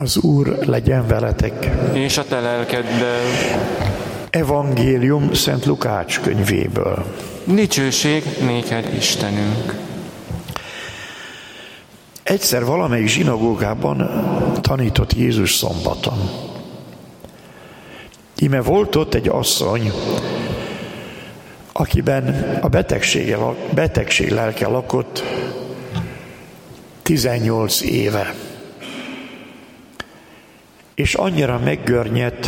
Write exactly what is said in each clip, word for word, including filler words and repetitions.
Az Úr legyen veletek. És a te lelkeddel. Evangélium Szent Lukács könyvéből. Dicsőség néked, Istenünk. Egyszer valamelyik zsinagógában tanított Jézus szombaton. Íme volt ott egy asszony, akiben a betegsége, betegség lelke lakott tizennyolc éve. És annyira meggörnyedt,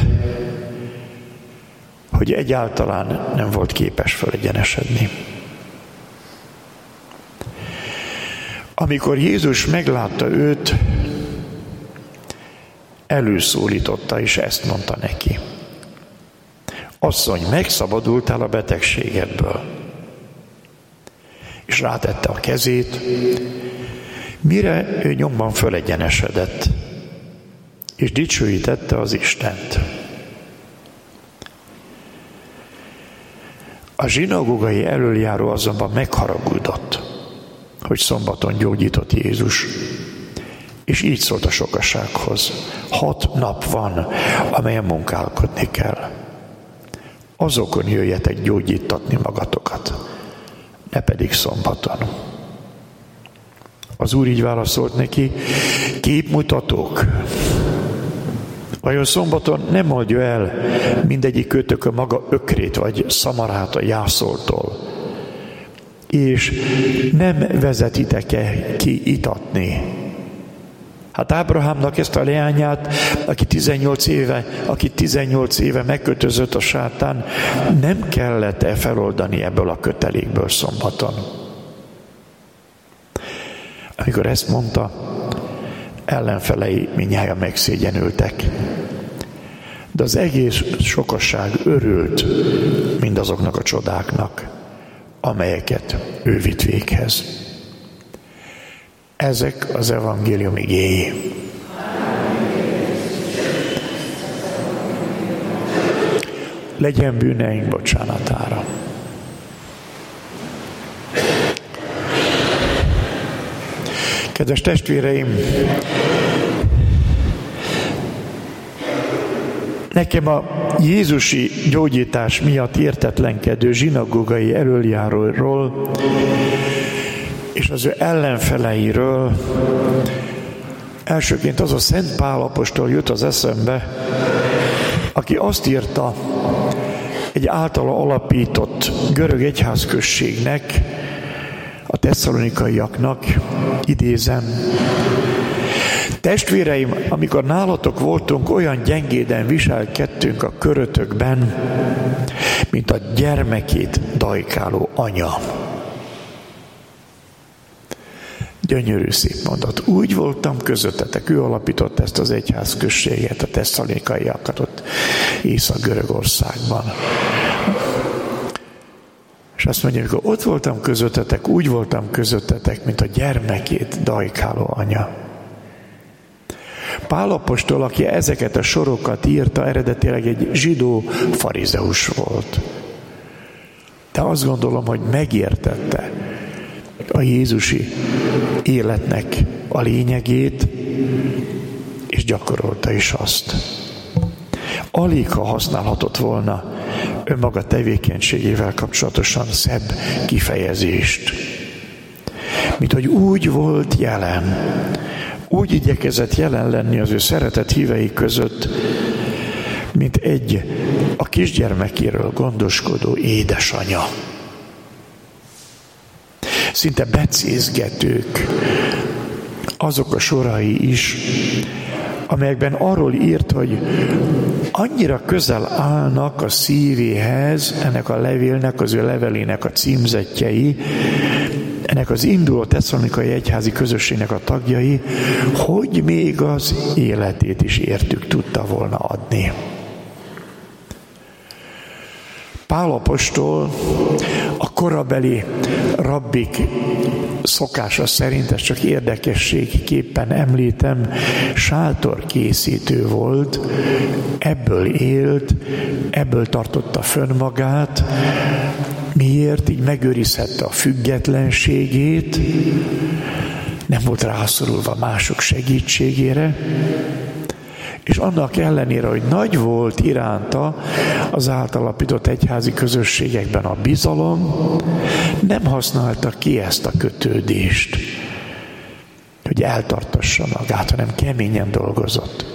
hogy egyáltalán nem volt képes fölegyenesedni. Amikor Jézus meglátta őt, előszólította, és ezt mondta neki: Asszony, megszabadultál a betegségedből. És rátette a kezét, mire ő nyomban fölegyenesedett, és dicsőítette az Istent. A zsinagógai elöljáró azonban megharagudott, hogy szombaton gyógyított Jézus, és így szólt a sokasághoz: hat nap van, amelyen munkálkodni kell. Azokon jöjjetek gyógyítatni magatokat, ne pedig szombaton. Az Úr így válaszolt neki: képmutatók. Vajon szombaton nem oldja el mindegyik kötök a maga ökrét vagy szamarát a jászoltól, és nem vezetitek-e ki itatni? Hát Ábrahámnak ezt a leányát, aki tizennyolc éve, aki tizennyolc éve megkötözött a sátán, nem kellett-e feloldani ebből a kötelékből szombaton? Amikor ezt mondta, ellenfelei mindnyájan megszégyenültek. De az egész sokasság örült mindazoknak a csodáknak, amelyeket ő vitt véghez. Ezek az evangélium igéi. Legyen bűneink bocsánatára. Kedves testvéreim, nekem a jézusi gyógyítás miatt értetlenkedő zsinagógai elöljáróról és az ő ellenfeleiről elsőként az a Szent Pál apostol jut az eszembe, aki azt írta egy általa alapított görög egyházközségnek, a tesszalonikaiaknak, idézem: testvéreim, amikor nálatok voltunk, olyan gyengéden viselkedtünk a körötökben, mint a gyermekét dajkáló anya. Gyönyörű szép mondat. Úgy voltam közöttetek, ő alapított ezt az egyházközséget, a tesszalonikaiakat ott Észak-Görögországban. És azt mondja, amikor ott voltam közöttetek, úgy voltam közöttetek, mint a gyermekét dajkáló anya. Pál apostol, aki ezeket a sorokat írta, eredetileg egy zsidó farizeus volt. De azt gondolom, hogy megértette a jézusi életnek a lényegét, és gyakorolta is azt. Alig, ha használhatott volna önmaga tevékenységével kapcsolatosan szebb kifejezést. Mint hogy úgy volt jelen, úgy igyekezett jelen lenni az ő szeretett hívei között, mint egy a kisgyermekéről gondoskodó édesanya. Szinte becézgetők azok a sorai is, amelyekben arról írt, hogy annyira közel állnak a szívéhez ennek a levélnek, az ő levelének a címzettjei, ennek az induló tesszalonikai egyházi közösségnek a tagjai, hogy még az életét is értük tudta volna adni. Pál apostol a korabeli rabbik szokása szerint, ezt csak érdekességképpen említem, sátorkészítő volt, ebből élt, ebből tartotta fönn magát. Miért? Így megőrizhette a függetlenségét, nem volt rászorulva mások segítségére, És annak ellenére, hogy nagy volt iránta az átalapított egyházi közösségekben a bizalom, nem használta ki ezt a kötődést, hogy eltartassa magát, hanem keményen dolgozott.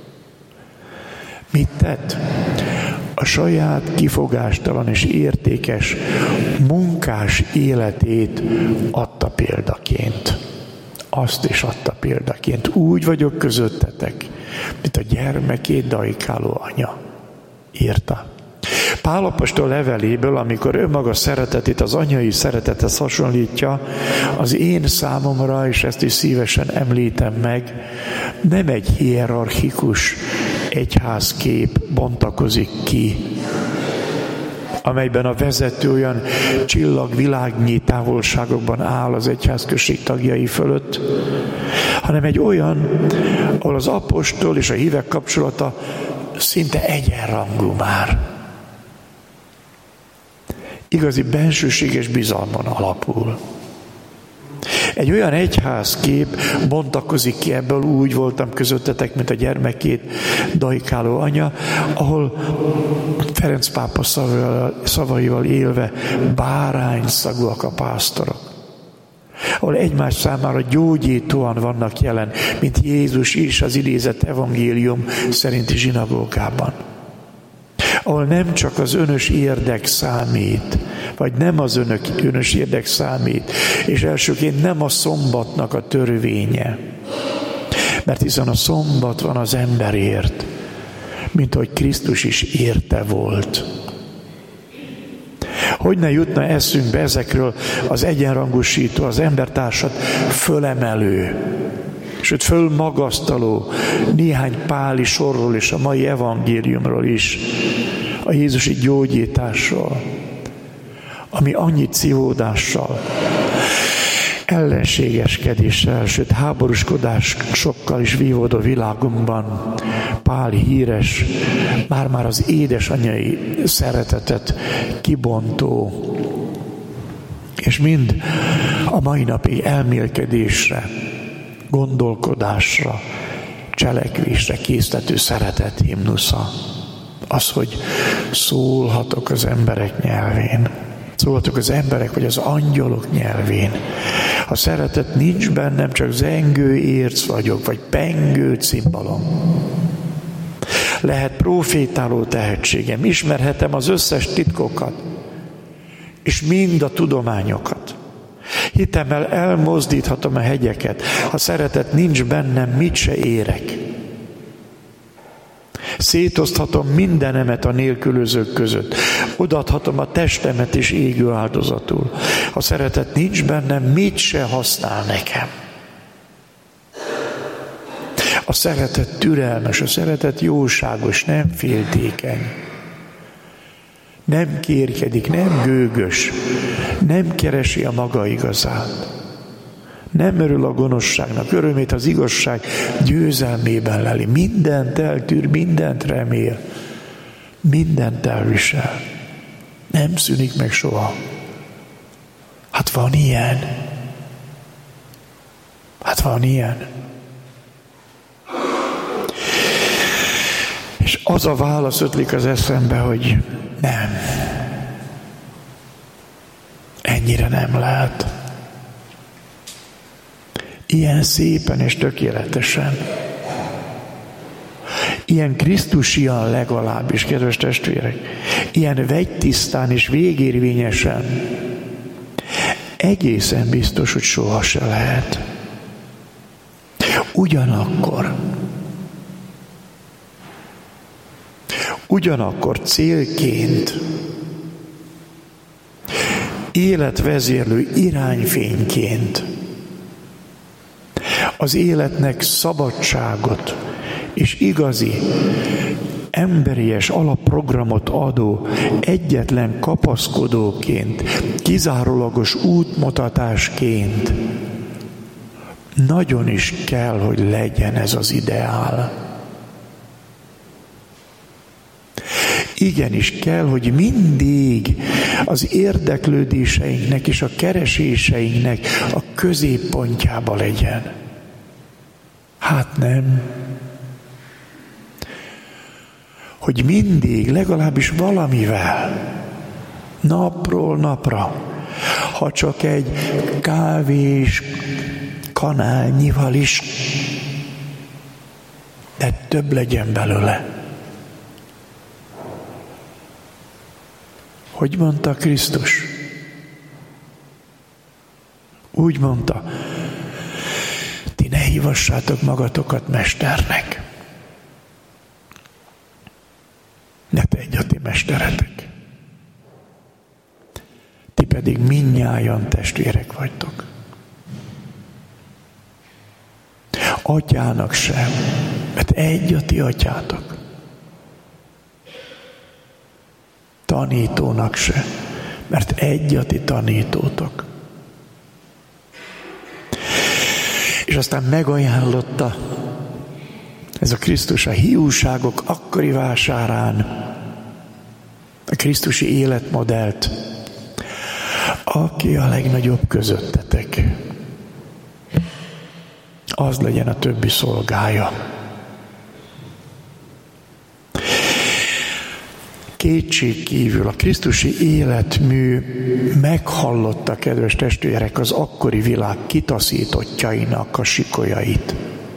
Mit tett? A saját kifogástalan és értékes munkás életét adta példaként. Azt is adta példaként. Úgy vagyok közöttetek, mint a gyermekét dajkáló anya. Írta. Pál apostol leveléből, amikor önmaga szeretetét az anyai szeretethez hasonlítja, az én számomra, és ezt is szívesen említem meg, nem egy hierarchikus egyházkép bontakozik ki, amelyben a vezető olyan csillagvilágnyi távolságokban áll az egyházközség tagjai fölött, hanem egy olyan, ahol az apostol és a hívek kapcsolata szinte egyenrangú már. Igazi bensőséges bizalmon alapul. Egy olyan egyházkép bontakozik ki ebből, úgy voltam közöttetek, mint a gyermekét dajkáló anya, ahol Ferenc pápa szavaival, szavaival élve bárányszagúak a pásztorok. Ahol egymás számára gyógyítóan vannak jelen, mint Jézus is az idézett evangélium szerinti zsinagógában. Ahol nem csak az önös érdek számít, vagy nem az önök önös érdek számít, és elsőként nem a szombatnak a törvénye. Mert hiszen a szombat van az emberért, mint ahogy Krisztus is érte volt. Hogy ne jutna eszünkbe ezekről az egyenrangúsító, az embertársat fölemelő, sőt fölmagasztaló néhány páli sorról és a mai evangéliumról is, a jézusi gyógyításról, ami annyi civódással, ellenségeskedéssel, sőt háborúskodásokkal is vívódó világunkban Pál híres, már-már az édesanyai szeretetet kibontó, és mind a mai napi elmélkedésre, gondolkodásra, cselekvésre késztető szeretet himnusza. Az, hogy szólhatok az emberek nyelvén. Szólhatok az emberek vagy az angyalok nyelvén. Ha szeretet nincs bennem, csak zengő érc vagyok, vagy pengő cimbalom. Lehet profétáló tehetségem, ismerhetem az összes titkokat, és mind a tudományokat. Hitemmel elmozdíthatom a hegyeket. Ha szeretet nincs bennem, mit se érek. Szétoszthatom mindenemet a nélkülözők között. Odaadhatom a testemet is égő áldozatul. Ha szeretet nincs bennem, mit se használ nekem. A szeretet türelmes, a szeretet jóságos, nem féltékeny. Nem kérkedik, nem gőgös, nem keresi a maga igazát. Nem örül a gonoszságnak, örömét az igazság győzelmében leli. Mindent eltűr, mindent remél, mindent elvisel. Nem szűnik meg soha. Hát van ilyen. Hát van ilyen. És az a válasz ötlik az eszembe, hogy nem. Ennyire nem lehet. Ilyen szépen és tökéletesen. Ilyen krisztusian legalábbis, kedves testvérek. Ilyen vegytisztán és végérvényesen. Egészen biztos, hogy soha se lehet. Ugyanakkor Ugyanakkor célként, életvezérlő irányfényként, az életnek szabadságot és igazi, emberies alapprogramot adó egyetlen kapaszkodóként, kizárólagos útmutatásként nagyon is kell, hogy legyen ez az ideál. Igenis kell, hogy mindig az érdeklődéseinknek és a kereséseinknek a középpontjába legyen. Hát nem. hogy mindig, legalábbis valamivel, napról napra, ha csak egy kávés kanálnyival is, de több legyen belőle. Hogy mondta Krisztus? Úgy mondta, ti ne hívassátok magatokat mesternek. Ne te egy a ti mesteretek. Ti pedig mindnyájan testvérek vagytok. Atyának sem, mert egy a ti atyátok. Tanítónak se, mert egy a ti tanítótok. És aztán megajánlotta ez a Krisztus a hiúságok akkori vásárán a krisztusi életmodellt, aki a legnagyobb közöttetek, az legyen a többi szolgája. Kétség kívül a krisztusi életmű meghallotta, kedves testvérek, az akkori világ kitaszítottjainak a sikolyait.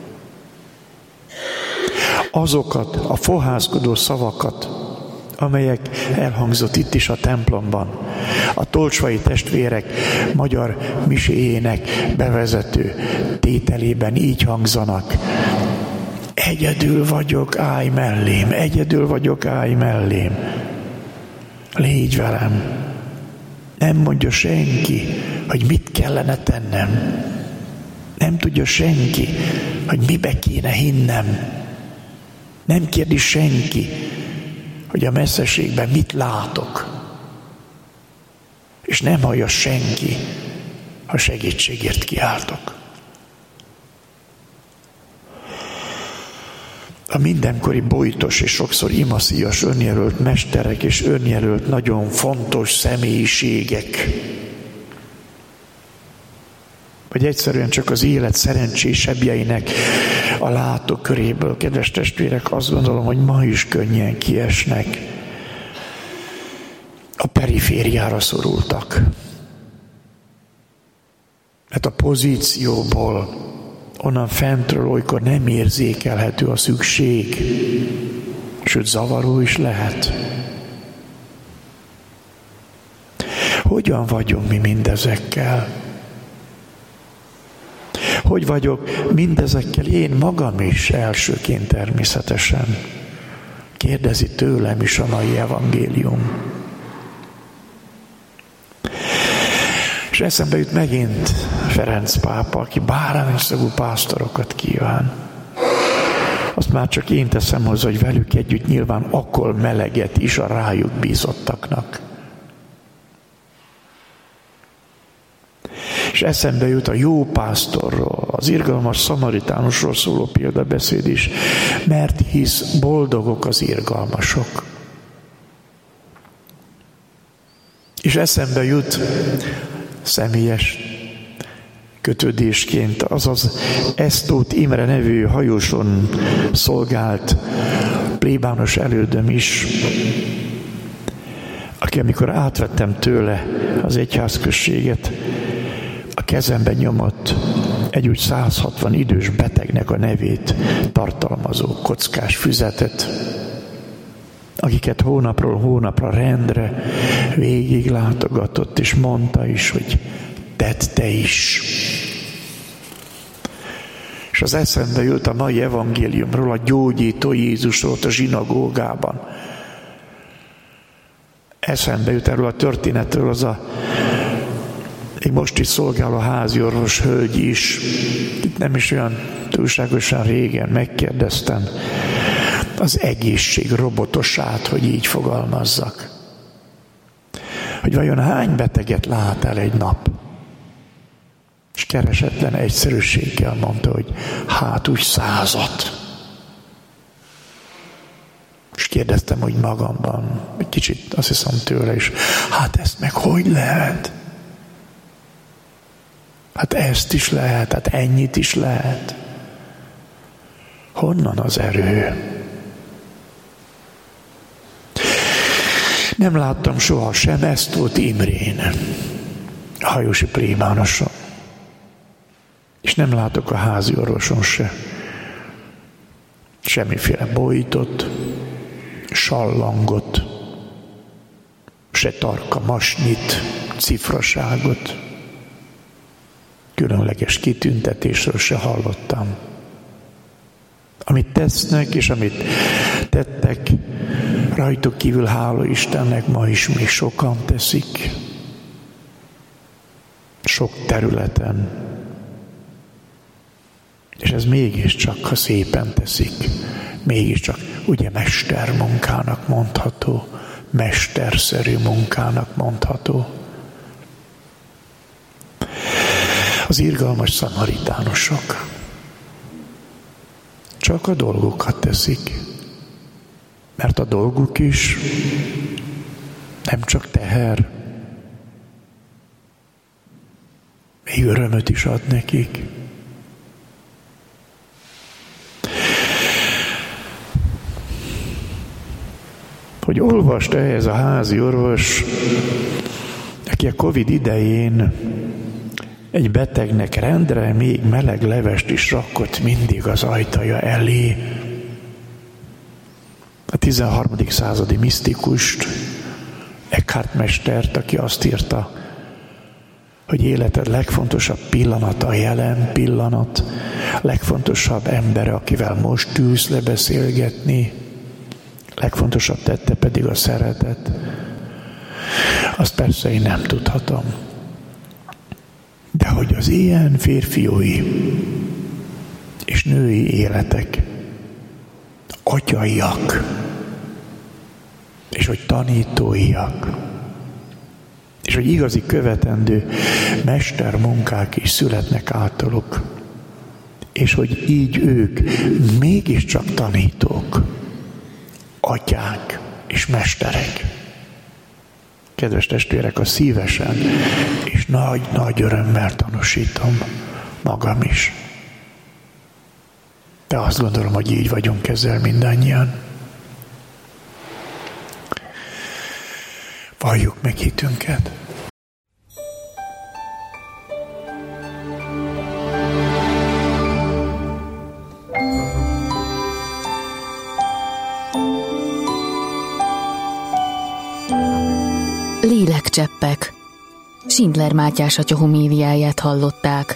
Azokat a fohászkodó szavakat, amelyek elhangzott itt is a templomban, a tolcsvai testvérek magyar miséjének bevezető tételében így hangzanak. Egyedül vagyok, állj mellém, egyedül vagyok, állj mellém. Légy velem. Nem mondja senki, hogy mit kellene tennem. Nem tudja senki, hogy mibe kéne hinnem. Nem kérdi senki, hogy a messzeségben mit látok. És nem hallja senki, ha segítségért kiáltok. A mindenkori bojtos és sokszor imaszíjas önjelölt mesterek és önjelölt nagyon fontos személyiségek, vagy egyszerűen csak az élet szerencsésebbjeinek a látóköréből, kedves testvérek, azt gondolom, hogy ma is könnyen kiesnek. A perifériára szorultak. Mert a pozícióból, onnan fentről olykor nem érzékelhető a szükség, sőt zavaró is lehet. Hogyan vagyunk mi mindezekkel? Hogy vagyok mindezekkel én magam is elsőként természetesen? Kérdezi tőlem is a mai evangélium. És eszembe jut megint Ferenc pápa, aki bárányszagú pásztorokat kíván. Azt már csak én teszem hozzá, hogy velük együtt nyilván akkor meleget is a rájuk bízottaknak. És eszembe jut a jó pásztorról, az irgalmas szamaritánusról szóló példabeszéd is, mert hisz boldogok az irgalmasok. És eszembe jut személyes kötődésként, azaz Esztóth Imre nevű hajóson szolgált plébános elődöm is, aki amikor átvettem tőle az egyházközséget, a kezembe nyomott egy úgy száz hatvan idős betegnek a nevét tartalmazó kockás füzetet, akiket hónapról hónapra rendre végig látogatott, és mondta is, hogy tedd te is. És az eszembe jut a mai evangéliumról, a gyógyító Jézusról a zsinagógában. Eszembe jut erről a történetről az a még most is szolgáló háziorvos hölgy is. Itt nem is olyan túlságosan régen megkérdeztem az egészség robotosát, hogy így fogalmazzak. Hogy vajon hány beteget lát el egy nap? És keresetlen egyszerűséggel mondta, hogy hát úgy százat. És kérdeztem, hogy magamban, egy kicsit azt hiszem tőle is, hát ezt meg hogy lehet? Hát ezt is lehet, hát ennyit is lehet. Honnan az erő? Nem láttam soha sem Esztót Imrén, a hajósi plébánoson. És nem látok a házi orvoson se. Semmiféle bojtot, sallangot, se tarka masnit, cifraságot. Különleges kitüntetésről se hallottam. Amit tesznek, és amit tettek, rajtuk kívül, hála Istennek, ma is még sokan teszik. Sok területen. És ez mégiscsak, ha szépen teszik, mégiscsak ugye mestermunkának mondható, mesterszerű munkának mondható. Az irgalmas szamaritánusok csak a dolgukat teszik, mert a dolguk is nem csak teher, még örömöt is ad nekik. Hogy olvast ehhez a házi orvos, aki a Covid idején egy betegnek rendre még meleg levest is rakott mindig az ajtaja elé. A tizenharmadik századi misztikust, Eckhart mestert, aki azt írta, hogy életed legfontosabb pillanata a jelen pillanat, legfontosabb embere, akivel most ülsz lebeszélgetni, legfontosabb tette pedig a szeretet. Azt persze én nem tudhatom. De hogy az ilyen férfiúi és női életek atyaiak, és hogy tanítóiak, és hogy igazi követendő mestermunkák is születnek általuk, és hogy így ők mégiscsak tanítók, atyák és mesterek. Kedves testvérek, a szívesen és nagy-nagy örömmel tanúsítom magam is. De azt gondolom, hogy így vagyunk ezzel mindannyian. Valljuk meg hitünket. Lélekcseppek. Schindler Mátyás atya homéliáját hallották.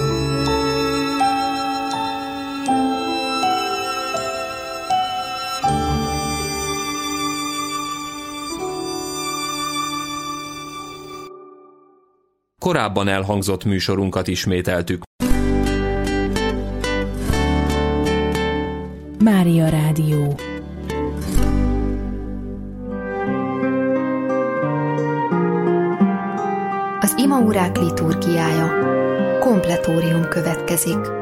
Korábban elhangzott műsorunkat ismételtük. Mária Rádió. Az imaórák liturgiája. Kompletórium következik.